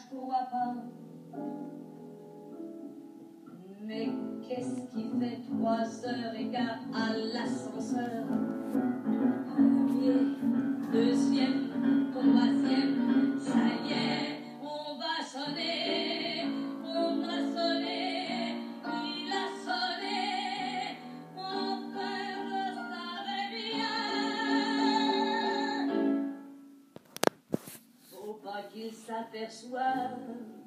pourquoi pas. Mais qu'est-ce qui fait 3h15 à l'ascenseur? Premier, deuxième, troisième, ça y est, on va sonner, on a sonné, il a sonné, mon père le savait bien. Faut pas qu'il s'aperçoive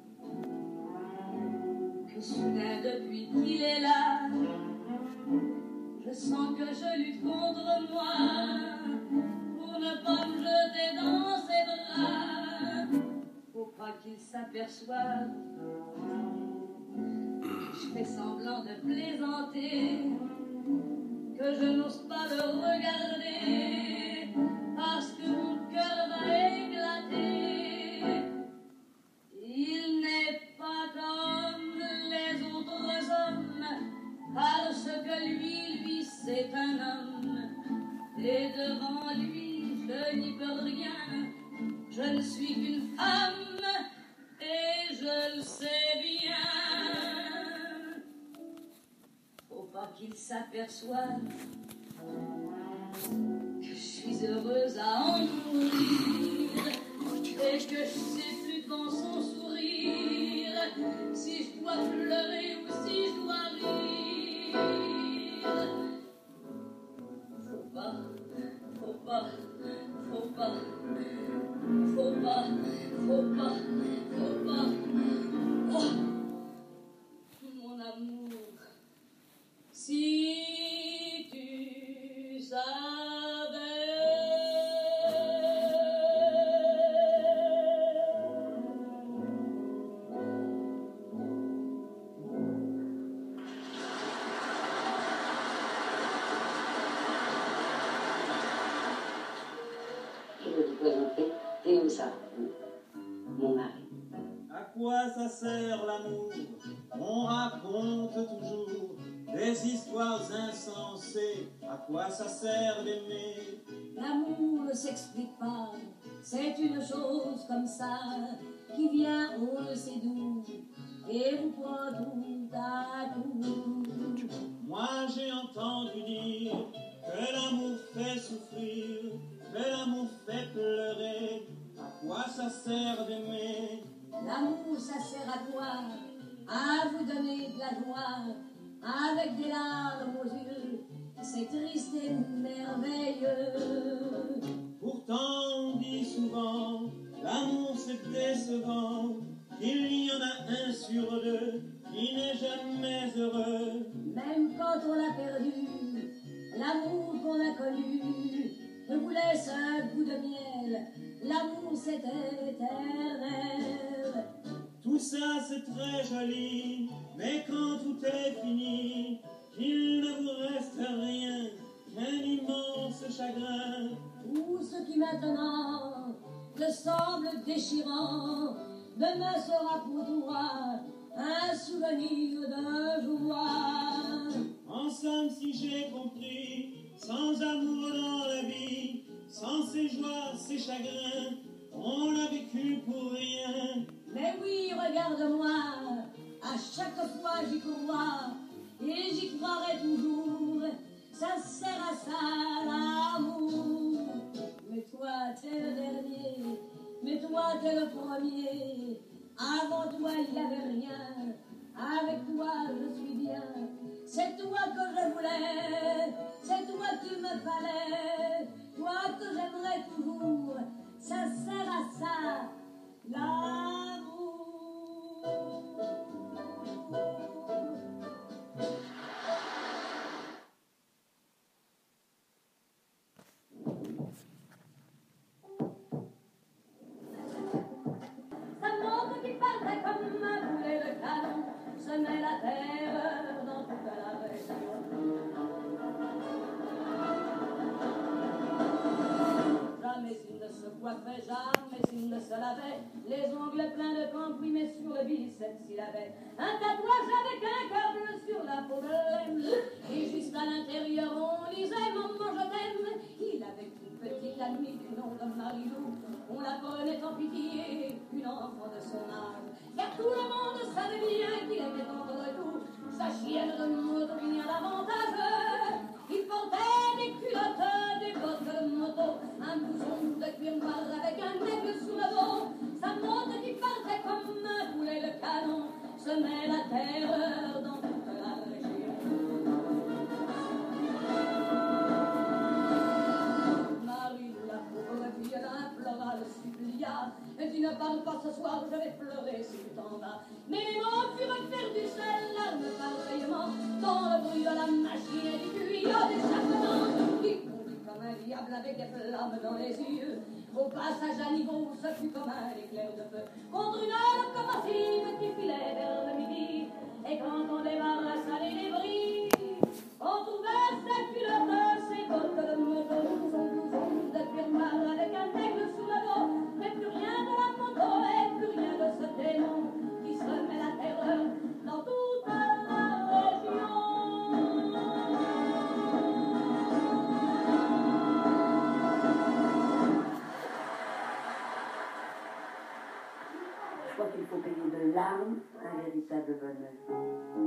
que soudain depuis qu'il est là, je sens que je lutte contre moi pour ne pas me jeter dans ses bras. Faut pas qu'il s'aperçoive que je fais semblant de plaisanter, que je n'ose pas le regarder parce que mon cœur va éclater. Il n'est pas comme les autres hommes, parce que lui, c'est un homme. Et devant lui, je n'y peux rien. Je ne suis qu'une femme, et je le sais bien. Faut pas qu'il s'aperçoive que je suis heureuse à en mourir, et que je sais plus devant son sourire si je dois pleurer ou si je dois rire. Faut pas, faut pas, faut pas, faut pas, faut pas, faut pas. Oh, mon amour, si tu savais. Théosa, mon mari. À quoi ça sert l'amour? On raconte toujours des histoires insensées. À quoi ça sert d'aimer? L'amour ne s'explique pas, c'est une chose comme ça qui vient, on ne sait d'où, et vous prend tout à coup. Moi j'ai entendu dire que l'amour fait souffrir, que l'amour fait pleurer. À quoi ça sert d'aimer? L'amour, ça sert à quoi? À vous donner de la joie, avec des larmes aux yeux. C'est triste et merveilleux. Pourtant on dit souvent, l'amour c'est décevant, qu'il y en a un sur deux qui n'est jamais heureux. Même quand on l'a perdu, l'amour qu'on a connu ne vous laisse un goût de miel. L'amour c'est éternel. Tout ça c'est très joli, mais quand tout est fini, qu'il ne vous reste rien qu'un immense chagrin. Tout ce qui maintenant te semble déchirant, demain sera pour toi un souvenir de joie. En somme, si j'ai compris, sans amour dans la vie, sans ses joies, ses chagrins, on a vécu pour rien. Mais oui, regarde-moi, à chaque fois j'y crois, et j'y croirai toujours, ça sert à ça l'amour. Mais toi t'es le dernier, mais toi t'es le premier, avant toi il n'y avait rien, avec toi je suis bien. C'est toi que je voulais, c'est toi qu'il me fallait, toi que j'aimerais toujours, ça sert à ça l'amour. Ça montre qui partait comme un boulet de canon, semait la terre dans toute la région. Jamais il ne se coiffait, jamais il ne se lavait, les ongles pleins de cambouis, mais sur le biceps il avait un tatouage avec un cœur bleu sur la peau de l'aine, et juste à l'intérieur on lisait maman je t'aime. Il avait une petite la nuit du nom de Marilou. On la prenait en pitié, une enfant de son âge. Car tout le monde savait bien qu'il était entre tout. Sa chienne de moto bien davantage. Il portait des culottes, des bottes de moto, un blouson de cuir noir avec un aigle sous le dos. Sa moto qui partait comme un boulet de canon semait la terreur dans toute la région. Marie, la pauvre fille, elle implora, le supplia. Et tu ne parles pas ce soir, je vais pleurer si tu t'en vas. Mais les mots furent perdus, ses larmes pareillement, dans le bruit de la machine et du tuyau d'échappement. Il bondit comme un diable avec des flammes dans les yeux. Au passage à niveau, ce fut comme un éclair de feu contre une locomotive qui filait vers le midi. Et quand on débarrassa les débris, on trouvait sa culotte, ses bottes de moto, son blouson de cuir noir avec un aigle sous le dos. Mais plus rien de la moto et plus rien de ce démon qui semait la terreur dans toute la région. Je crois qu'il faut payer de larmes un véritable bonheur.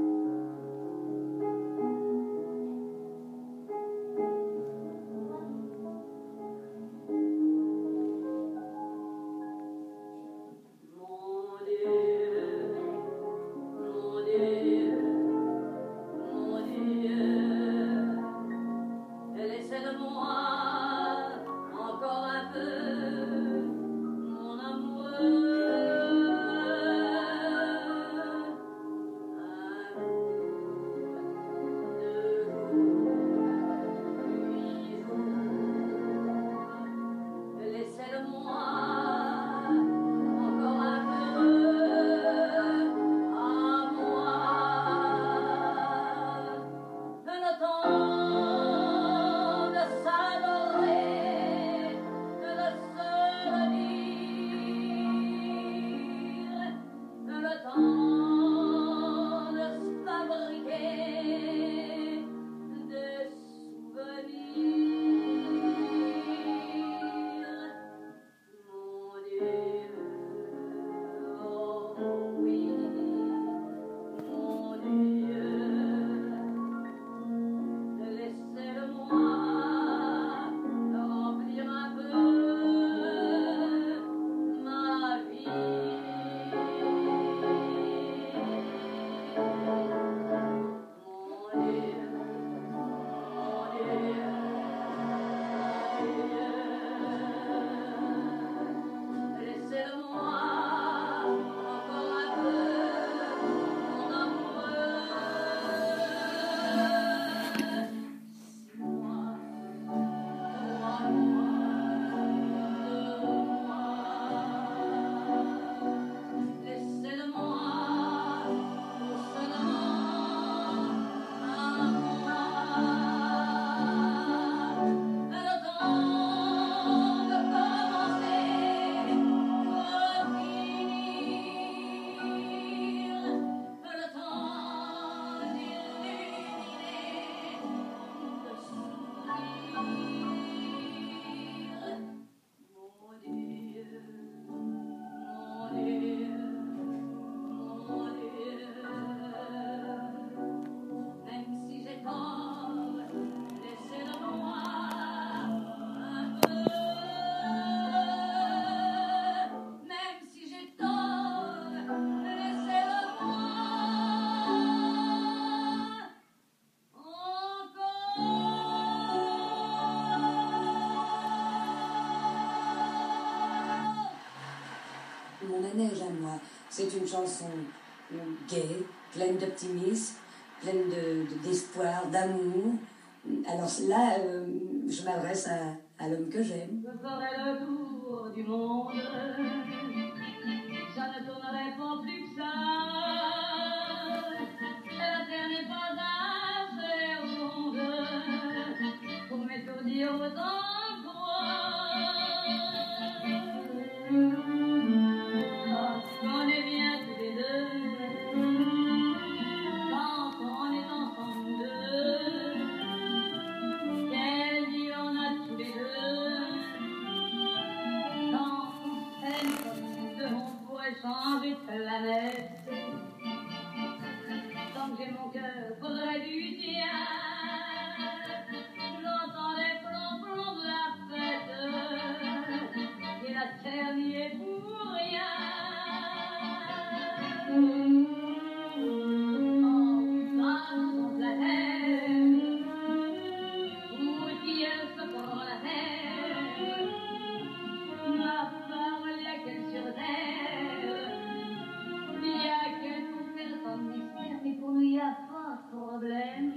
C'est une chanson gaie, pleine d'optimisme, pleine d'espoir, d'amour. Alors là, je m'adresse à l'homme que j'aime. Je ferai le tour du monde, ça ne tournerait pas plus que ça. La terre n'est pas assez ronde pour m'étourdir autant que moi. On est bien tous les deux quand on est ensemble deux. Quelle vie on a tous les deux. problème,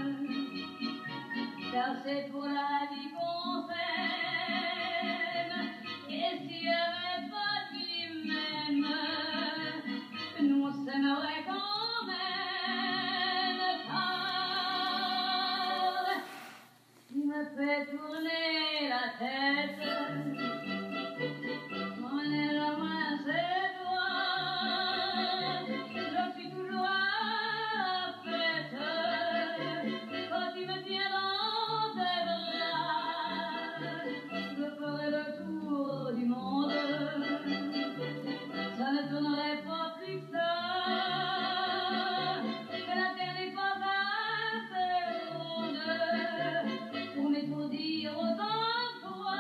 car c'est pour la vie qu'on s'aime. Et s'il n'y avait pas de vie même, nous on s'aimerait quand même. Car tu me fais tourner la tête. On est loin, c'est toi. Je suis toujours à la fête quand tu me tiens dans tes bras. Je ferai le tour du monde, ça ne tournerait pas plus que ça. Que la terre n'est pas assez ronde pour m'étourdir autant que toi.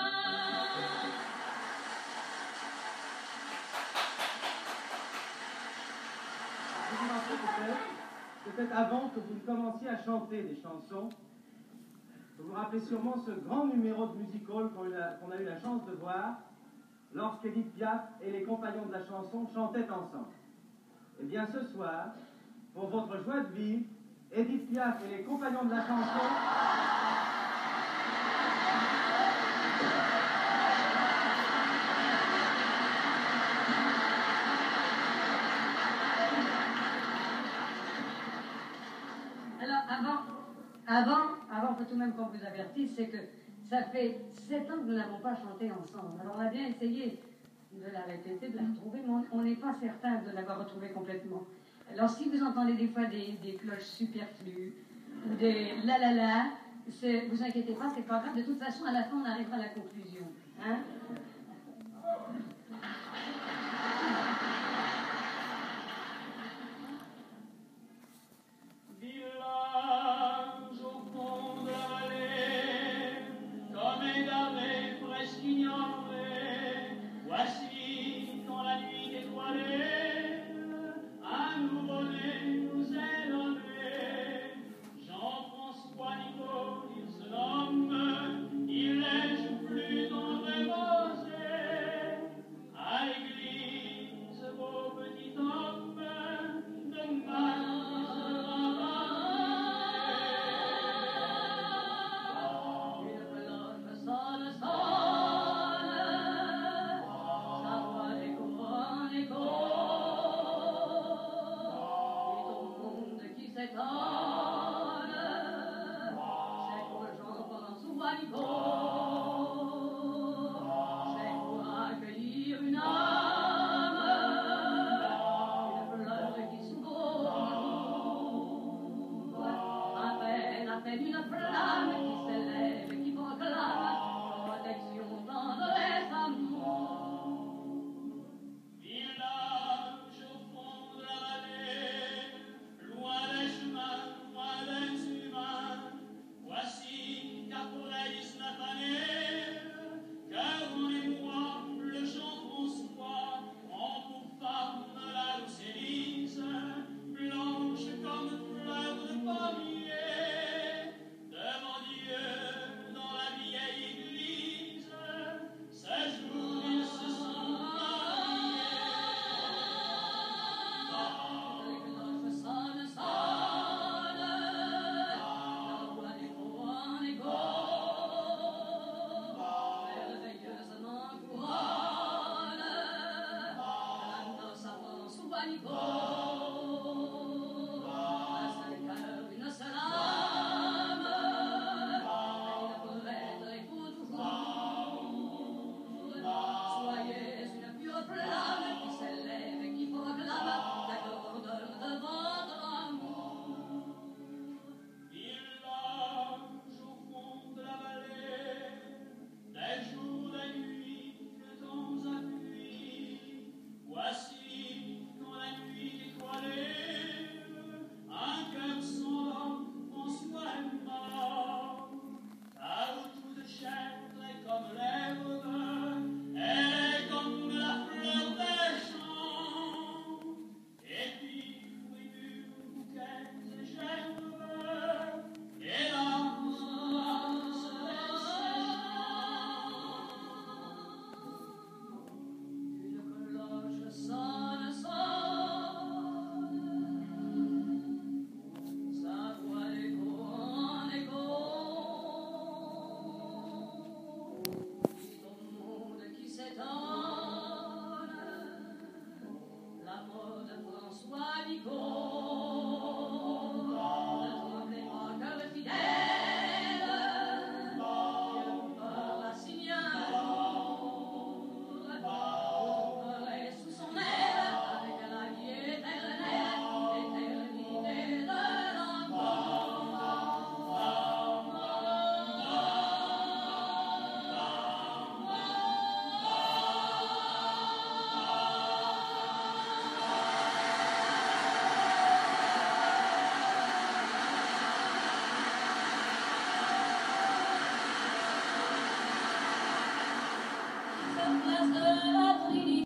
Vous vous rappelez peut-être avant que vous ne commenciez à chanter des chansons, vous vous rappelez sûrement ce grand numéro de music-hall qu'on a eu la chance de voir lorsqu'Édith Piaf et les compagnons de la chanson chantaient ensemble. Eh bien ce soir, pour votre joie de vivre, Édith Piaf et les compagnons de la chanson Avant, faut tout de même qu'on vous avertisse, c'est que ça fait 7 ans que nous n'avons pas chanté ensemble. Alors on a bien essayé de la répéter, de la retrouver, mais on n'est pas certain de l'avoir retrouvée complètement. Alors si vous entendez des fois des cloches superflues, ou des la la la, vous inquiétez pas, c'est pas grave. De toute façon, à la fin, on arrivera à la conclusion. Hein? Village au fond de la vallée, comme égaré, presque ignoré, voici dans la nuit étoilée, un nouveau-né nous est donné. Jean-François Nico, il se nomme, il ne joue plus dans le rosé. À l'église, beau petit homme, demain. Une flamme qui s'élève, qui proclame protection, tendresse, amour. Village au fond de la vallée, loin des chemins, loin des humains, voici qu'après 19 années, cœur en émoi, le Jean-François, prend pour femme la douce Élise, blanche comme fleur de pommier. De